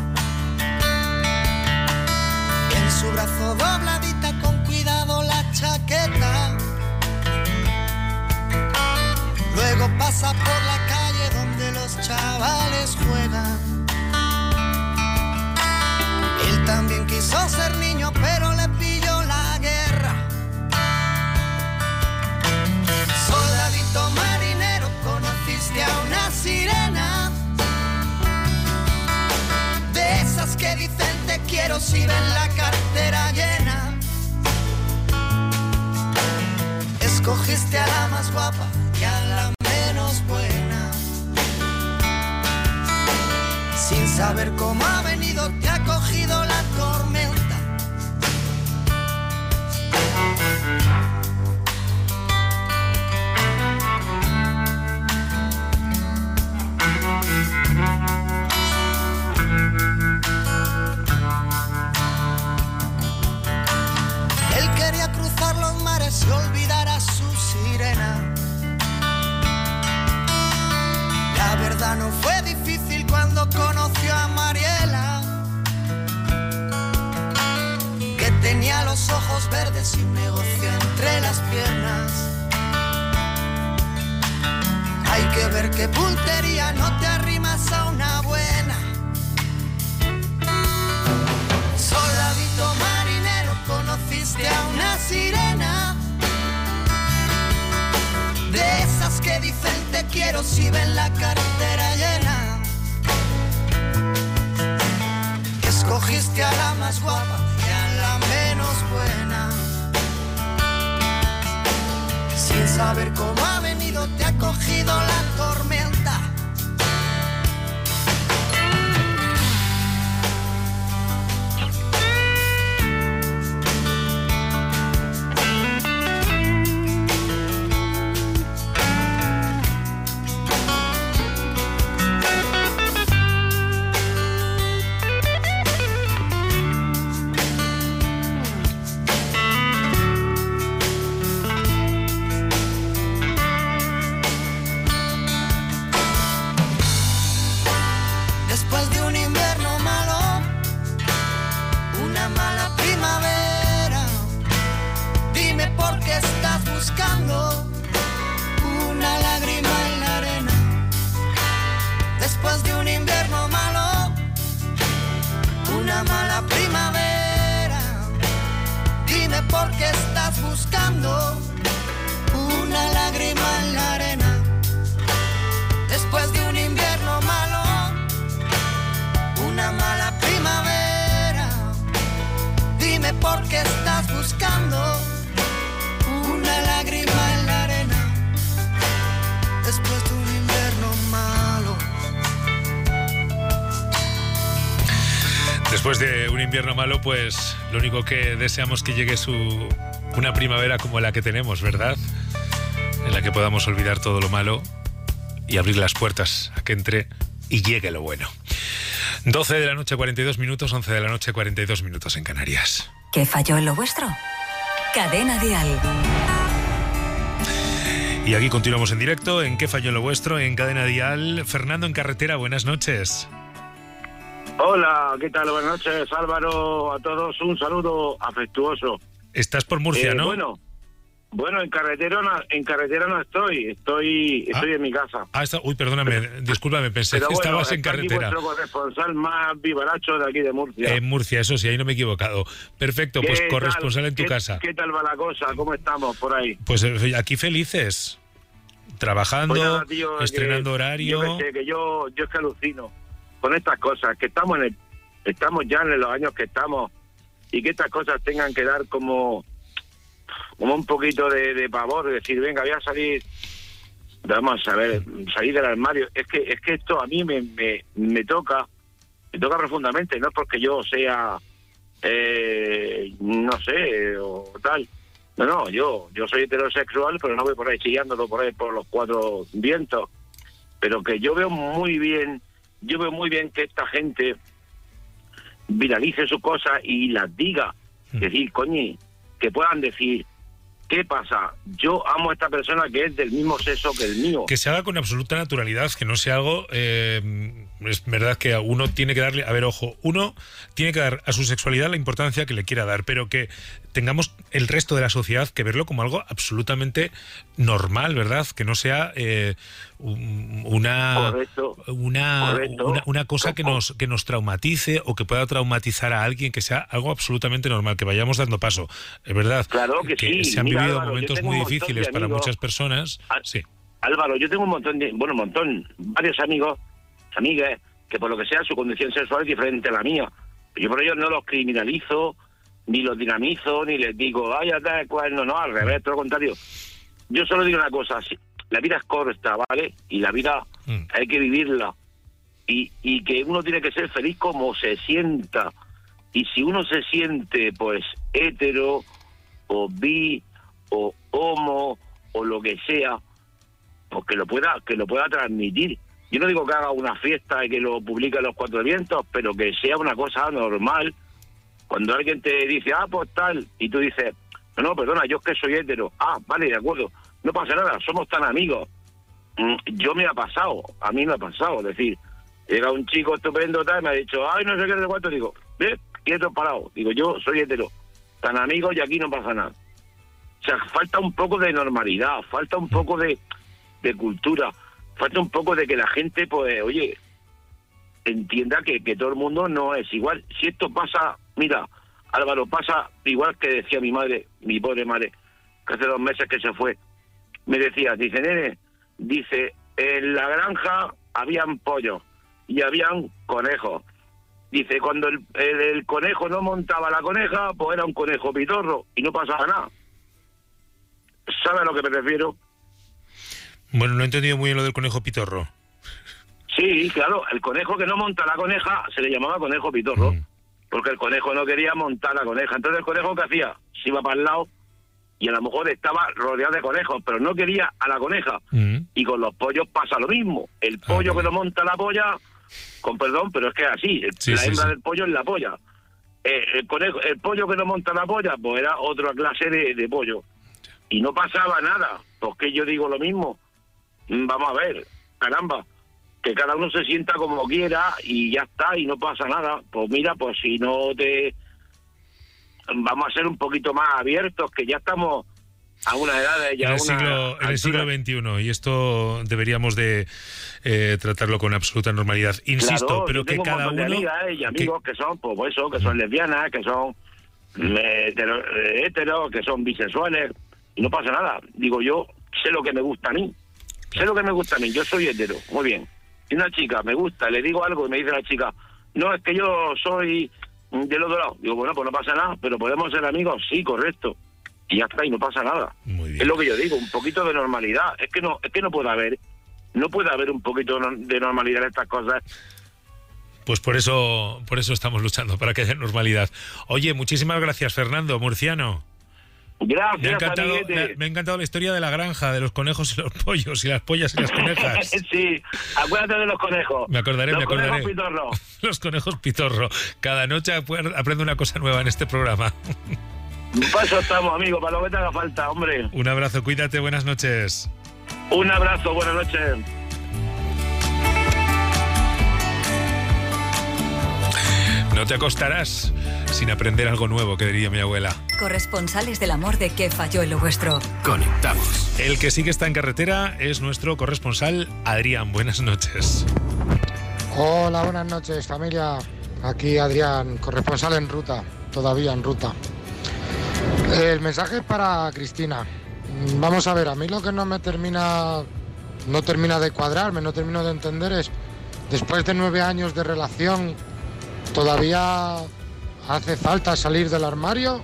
S4: En su brazo dobladita con cuidado la chaqueta. Luego pasa por la calle donde los chavales juegan. Él también quiso ser niño pero le pilló la guerra. Soldadito marinero, conociste a una sirena, de esas que dicen te quiero si ven la cartera llena. Escogiste a la más guapa y a la menos buena. Sin saber cómo ha venido te ha cogido la tormenta. Él quería cruzar los mares y olvidar a su sirena. La verdad no fue difícil cuando conoció a Mariela, que tenía los ojos verdes y un negocio entre las piernas. Hay que ver qué puntería, no te arrimas a una buena. Soldadito marinero, conociste a una sirena, de esas que dicen te quiero si ven la cartera llena. Que escogiste a la más guapa y a la menos buena. Sin saber cómo ha venido te ha cogido la tormenta. Una lágrima en la arena. Después de un invierno malo, una mala primavera. Dime por qué estás buscando una lágrima en la arena. Después de un invierno malo, una mala primavera. Dime por qué estás buscando una lágrima en la arena. Después de un invierno malo.
S3: Después de un invierno malo, pues lo único que deseamos que llegue su una primavera como la que tenemos, ¿verdad? En la que podamos olvidar todo lo malo y abrir las puertas a que entre y llegue lo bueno. doce de la noche, cuarenta y dos minutos, once de la noche, cuarenta y dos minutos en Canarias.
S5: ¿Qué falló en lo vuestro? Cadena Dial.
S3: Y aquí continuamos en directo, en ¿Qué falló en lo vuestro? En Cadena Dial. Fernando en carretera, buenas noches.
S13: Hola, ¿qué tal? Buenas noches, Álvaro, a todos un saludo afectuoso.
S3: Estás por Murcia,
S13: eh,
S3: ¿no?
S13: Bueno, bueno, en carretera no, en carretera no estoy, estoy estoy
S3: ah.
S13: en mi casa.
S3: Ah, está, uy, perdóname, discúlpame, pensé
S13: Pero
S3: que
S13: bueno,
S3: estabas en
S13: está aquí
S3: carretera.
S13: vuestro corresponsal más vivaracho de aquí de Murcia.
S3: En Murcia, eso sí, ahí no me he equivocado. Perfecto, pues
S13: ¿Qué
S3: corresponsal
S13: tal?
S3: en tu
S13: ¿Qué,
S3: casa.
S13: ¿Qué tal va la cosa? ¿Cómo estamos por ahí?
S3: Pues eh, aquí felices, trabajando,
S13: Pues nada, tío,
S3: estrenando
S13: que,
S3: horario.
S13: Yo que sé, que yo, yo es que alucino con estas cosas, que estamos en el, estamos ya en los años que estamos y que estas cosas tengan que dar como, como un poquito de, de pavor, de decir, venga, voy a salir, vamos a ver, salir del armario. Es que es que esto a mí me, me, me toca, me toca profundamente, no es porque yo sea, eh, no sé, o tal. No, no, yo yo soy heterosexual, pero no voy por ahí chillándolo por ahí por los cuatro vientos. Pero que yo veo muy bien, yo veo muy bien que esta gente viralice su cosa y las diga. Mm. Decir, coño, que puedan decir, ¿qué pasa? Yo amo a esta persona que es del mismo sexo que el mío.
S3: Que se haga con absoluta naturalidad, que no sea algo... Eh, es verdad que uno tiene que darle... A ver, ojo, uno tiene que dar a su sexualidad la importancia que le quiera dar, pero que tengamos el resto de la sociedad que verlo como algo absolutamente normal, ¿verdad? Que no sea eh, una,
S13: correcto,
S3: una,
S13: correcto.
S3: una una cosa que nos que nos traumatice o que pueda traumatizar a alguien, que sea algo absolutamente normal, que vayamos dando paso, es verdad.
S13: Claro que, que
S3: sí. Se han
S13: Mira,
S3: vivido
S13: Álvaro,
S3: momentos muy difíciles para muchas personas.
S13: Al,
S3: sí.
S13: Álvaro, yo tengo un montón de, bueno, un montón, varios amigos, amigas, que por lo que sea su condición sexual es diferente a la mía. Yo por ello no los criminalizo, ni los dinamizo, ni les digo, ay, tal cual, no, no, al revés, todo lo contrario. Yo solo digo una cosa, la vida es corta, ¿vale? Y la vida mm. hay que vivirla. Y, y que uno tiene que ser feliz como se sienta. Y si uno se siente, pues, hétero, o bi, o homo, o lo que sea, pues que lo pueda, que lo pueda transmitir. Yo no digo que haga una fiesta y que lo publique en los cuatro vientos, pero que sea una cosa normal. Cuando alguien te dice, ah, pues tal, y tú dices, no, no, perdona, yo es que soy hétero. Ah, vale, de acuerdo, no pasa nada, somos tan amigos. Mm, yo me ha pasado, a mí me ha pasado, es decir, llega un chico estupendo tal, y me ha dicho, ay, no sé qué, de cuánto, digo, ve, quieto parado, digo, yo soy hétero, tan amigos y aquí no pasa nada. O sea, falta un poco de normalidad, falta un poco de, de cultura, falta un poco de que la gente, pues, oye, entienda que, que todo el mundo no es igual. Si esto pasa, mira, Álvaro, pasa igual que decía mi madre, mi pobre madre, que hace dos meses que se fue. Me decía, dice, nene, dice, en la granja habían pollos y habían conejos. Dice, cuando el, el, el conejo no montaba la coneja, pues era un conejo pitorro y no pasaba nada. ¿Sabe a lo que me refiero?
S3: Bueno, no he entendido muy bien lo del conejo pitorro.
S13: Sí, claro, el conejo que no monta la coneja se le llamaba conejo pitorro, mm. porque el conejo no quería montar la coneja. Entonces el conejo, ¿qué hacía? Se iba para el lado y a lo mejor estaba rodeado de conejos, pero no quería a la coneja. Mm. Y con los pollos pasa lo mismo. El pollo ah, que no monta la polla, con perdón, pero es que es así, el, sí, la sí, hembra sí. del pollo es la polla. Eh, el conejo, el pollo que no monta la polla, pues era otra clase de, de pollo. Y no pasaba nada, porque yo digo lo mismo. Vamos a ver, caramba, que cada uno se sienta como quiera y ya está, y no pasa nada. Pues mira, pues si no te... Vamos a ser un poquito más abiertos, que ya estamos a una edad de... Ya
S3: en, el siglo, en el siglo veintiuno, y esto deberíamos de eh, tratarlo con absoluta normalidad. Insisto,
S13: claro,
S3: pero que cada uno...
S13: amigas y amigos que, que son, pues eso, que son lesbianas, que son hetero, hetero, que son bisexuales, y no pasa nada. Digo, yo sé lo que me gusta a mí. Sé lo que me gusta a mí, yo soy hetero, muy bien. Si una chica me gusta, le digo algo y me dice la chica, no, es que yo soy del otro lado. Digo, bueno, pues no pasa nada, pero podemos ser amigos, sí, correcto. Y ya está, y no pasa nada.
S3: Muy bien.
S13: Es lo que yo digo, un poquito de normalidad. Es que no, es que no puede haber, no puede haber un poquito de normalidad en estas cosas.
S3: Pues por eso, por eso estamos luchando, para que haya normalidad. Oye, muchísimas gracias, Fernando, murciano.
S13: Gracias,
S3: me ha, encantado, me, me ha encantado la historia de la granja, de los conejos y los pollos, y las pollas y las conejas.
S13: Sí, acuérdate de los conejos.
S3: Me acordaré,
S13: los
S3: me acordaré.
S13: Conejos pitorro.
S3: Los conejos pitorro. Cada noche aprendo una cosa nueva en este programa.
S13: Para eso estamos, amigo, para lo que te haga falta, hombre.
S3: Un abrazo, cuídate, buenas noches.
S13: Un abrazo, buenas noches.
S3: No te acostarás sin aprender algo nuevo, que diría mi abuela.
S5: Corresponsales del amor de ¿Qué falló en lo vuestro?
S3: Conectamos. El que sí que está en carretera es nuestro corresponsal Adrián. Buenas noches.
S14: Hola, buenas noches, familia. Aquí Adrián, corresponsal en ruta, todavía en ruta. El mensaje es para Cristina. Vamos a ver, a mí lo que no me termina, no termina de cuadrarme, no termino de entender es, después de nueve años de relación, ¿todavía hace falta salir del armario?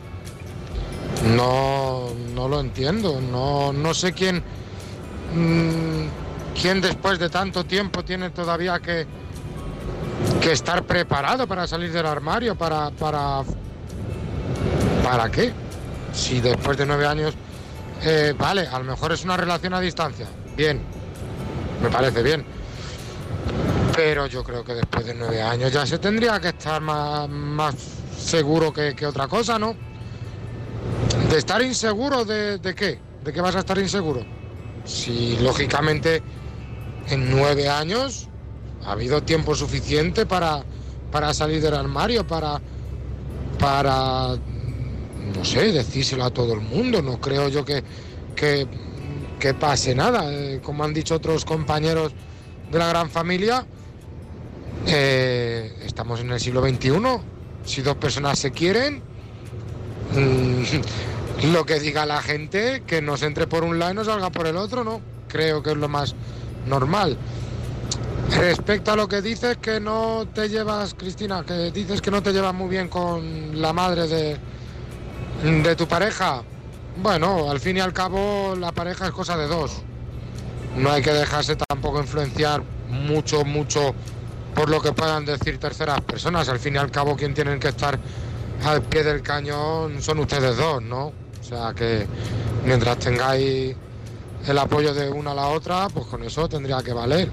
S14: No, no lo entiendo. No, no sé quién, mmm, quién después de tanto tiempo tiene todavía que, que estar preparado para salir del armario. Para, para, ¿para qué? Si después de nueve años, eh, vale, a lo mejor es una relación a distancia. Bien, me parece bien. Pero yo creo que después de nueve años ya se tendría que estar más, más seguro que, que otra cosa, ¿no? ¿De estar inseguro de, de qué? ¿De qué vas a estar inseguro? Si lógicamente en nueve años ha habido tiempo suficiente para, para salir del armario, para, para, no sé, decírselo a todo el mundo. No creo yo que, que, que pase nada. Eh, como han dicho otros compañeros de la gran familia, Eh, estamos en el siglo veintiuno. Si dos personas se quieren, mmm, lo que diga la gente, que no se entre por un lado y no salga por el otro, ¿no? Creo que es lo más normal. Respecto a lo que dices que no te llevas, Cristina, que dices que no te llevas muy bien con la madre de, de tu pareja, bueno, al fin y al cabo la pareja es cosa de dos. No hay que dejarse tampoco influenciar mucho, mucho por lo que puedan decir terceras personas. Al fin y al cabo quien tienen que estar al pie del cañón son ustedes dos, ¿no? O sea que mientras tengáis el apoyo de una a la otra, pues con eso tendría que valer.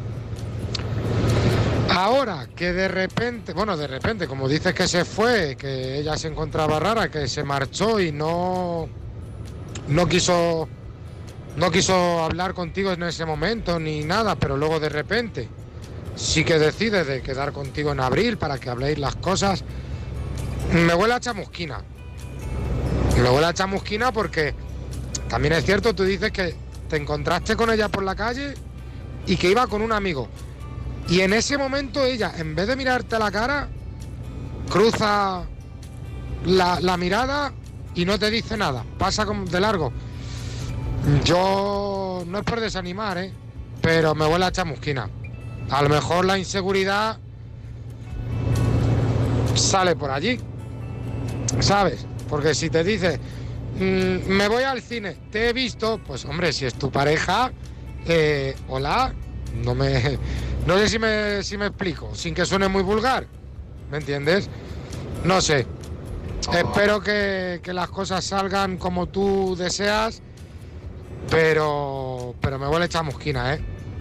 S14: Ahora que de repente, bueno, de repente, como dices que se fue, que ella se encontraba rara, que se marchó y no, no quiso, no quiso hablar contigo en ese momento ni nada, pero luego de repente sí que decide de quedar contigo en abril para que habléis las cosas, me huele a chamusquina. Me huele a chamusquina porque también es cierto, tú dices que te encontraste con ella por la calle y que iba con un amigo. Y en ese momento ella, en vez de mirarte a la cara, cruza la, la mirada y no te dice nada, pasa como de largo. Yo no es por desanimar, ¿eh? Pero me huele a chamusquina. A lo mejor la inseguridad sale por allí, ¿sabes? Porque si te dice, mmm, me voy al cine, te he visto, pues hombre, si es tu pareja, eh, hola, no me, no sé si me, si me explico, sin que suene muy vulgar, ¿me entiendes? No sé, oh. Espero que, que las cosas salgan como tú deseas, pero, pero me huele chamusquina, ¿eh?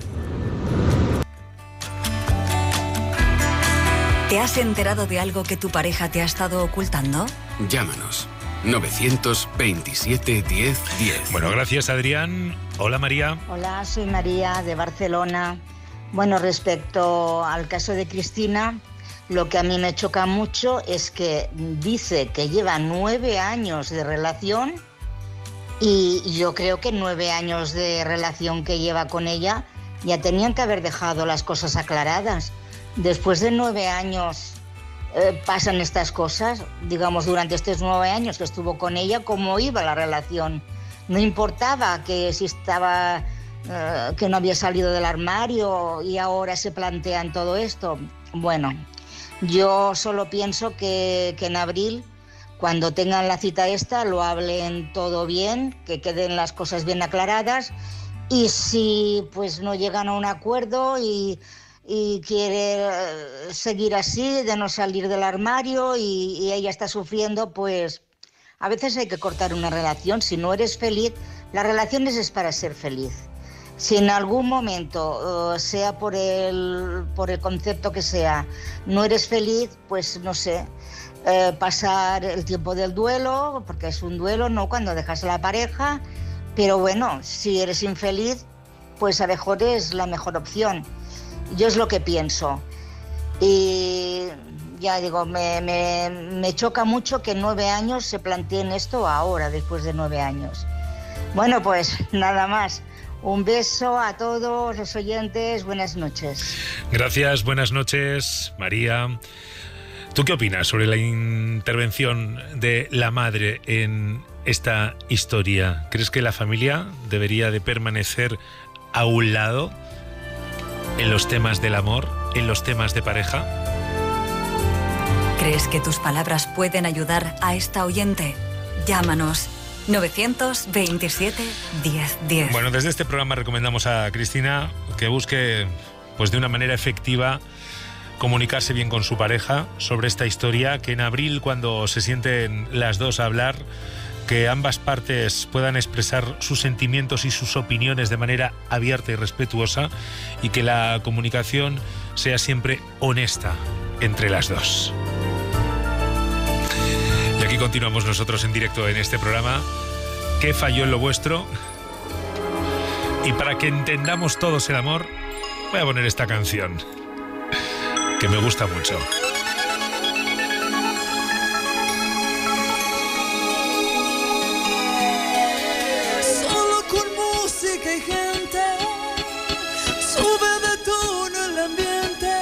S5: ¿Te has enterado de algo que tu pareja te ha estado ocultando?
S1: Llámanos. novecientos veintisiete diez diez.
S3: Bueno, gracias, Adrián. Hola, María.
S15: Hola, soy María de Barcelona. Bueno, respecto al caso de Cristina, lo que a mí me choca mucho es que dice que lleva nueve años de relación y yo creo que nueve años de relación que lleva con ella ya tenían que haber dejado las cosas aclaradas. Después de nueve años eh, pasan estas cosas, digamos, durante estos nueve años que estuvo con ella, ¿cómo iba la relación? No importaba que si estaba, eh, que no había salido del armario y ahora se plantean todo esto. Bueno, yo solo pienso que, que en abril, cuando tengan la cita esta, lo hablen todo bien, que queden las cosas bien aclaradas y si pues no llegan a un acuerdo y... y quiere seguir así, de no salir del armario y, y ella está sufriendo, pues a veces hay que cortar una relación. Si no eres feliz, las relaciones es para ser feliz. Si en algún momento, uh, sea por el, por el concepto que sea, no eres feliz, pues no sé, eh, pasar el tiempo del duelo, porque es un duelo, ¿no?, cuando dejas a la pareja, pero bueno, si eres infeliz, pues a lo mejor es la mejor opción. Yo es lo que pienso. Y ya digo, me, me, me choca mucho que en nueve años se planteen esto ahora, después de nueve años. Bueno, pues nada más. Un beso a todos los oyentes. Buenas noches.
S3: Gracias, buenas noches, María. ¿Tú qué opinas sobre la intervención de la madre en esta historia? ¿Crees que la familia debería de permanecer a un lado en los temas del amor, en los temas de pareja?
S5: ¿Crees que tus palabras pueden ayudar a esta oyente? Llámanos novecientos veintisiete diez diez.
S3: Bueno, desde este programa recomendamos a Cristina que busque, pues de una manera efectiva, comunicarse bien con su pareja sobre esta historia, que en abril, cuando se sienten las dos a hablar, que ambas partes puedan expresar sus sentimientos y sus opiniones de manera abierta y respetuosa y que la comunicación sea siempre honesta entre las dos. Y aquí continuamos nosotros en directo en este programa. ¿Qué falló en lo vuestro? Y para que entendamos todos el amor, voy a poner esta canción que me gusta mucho.
S7: Que gente sube de tono el ambiente.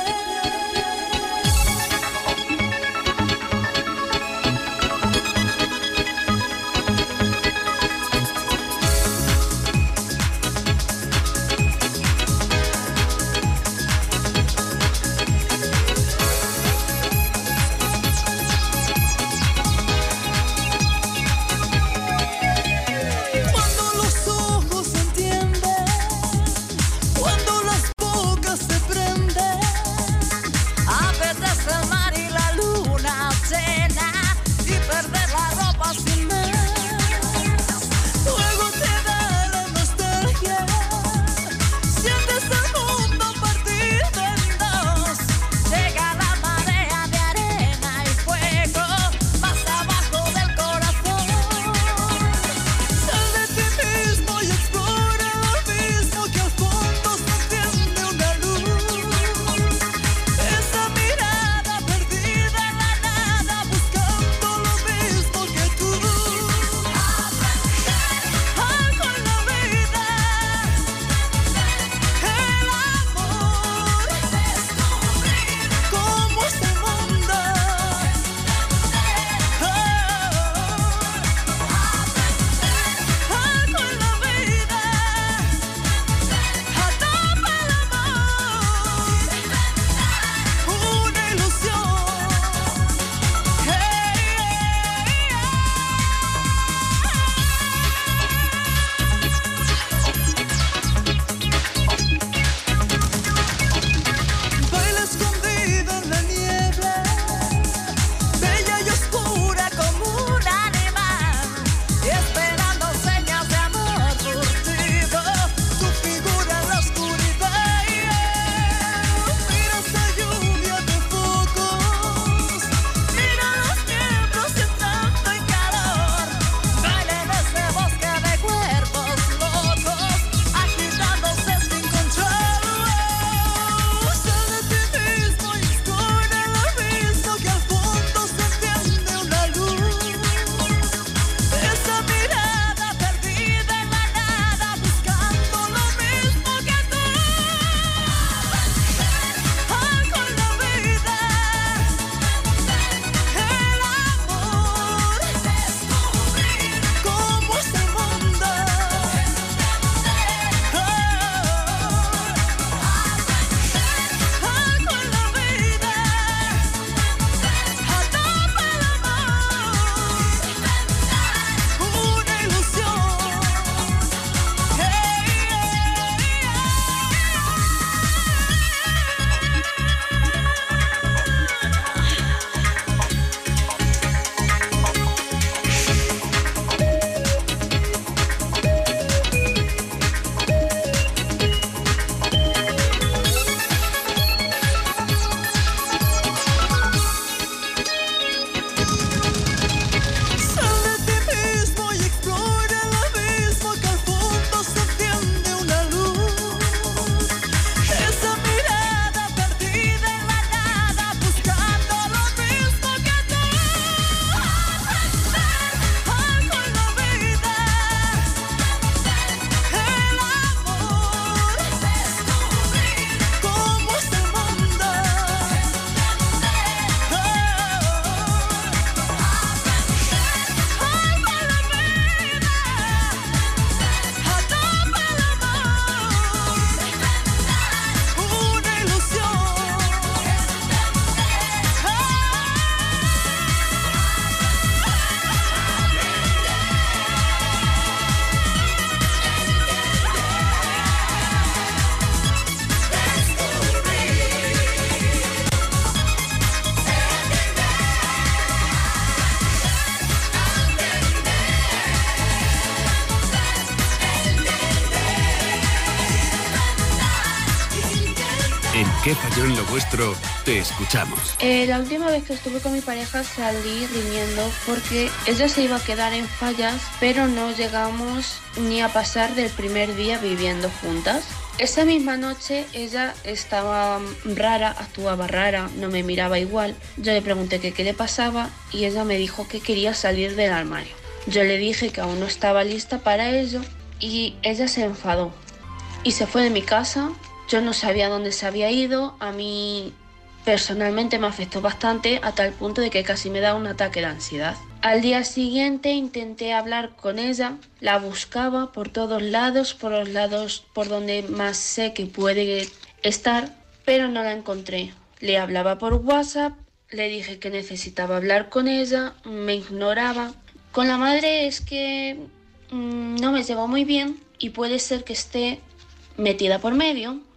S1: En ¿Qué falló en lo vuestro? Te escuchamos.
S6: Eh, la última vez que estuve con mi pareja salí riñendo porque ella se iba a quedar en Fallas, pero no llegamos ni a pasar del primer día viviendo juntas. Esa misma noche ella estaba rara, actuaba rara, no me miraba igual. Yo le pregunté que qué le pasaba y ella me dijo que quería salir del armario. Yo le dije que aún no estaba lista para ello y ella se enfadó y se fue de mi casa. Yo no sabía dónde se había ido, a mí personalmente me afectó bastante a tal punto de que casi me da un ataque de ansiedad. Al día siguiente intenté hablar con ella, la buscaba por todos lados, por los lados por donde más sé que puede estar, pero no la encontré. Le hablaba por WhatsApp, le dije que necesitaba hablar con ella, me ignoraba. Con la madre es que mmm, no me llevo muy bien y puede ser que esté metida por medio.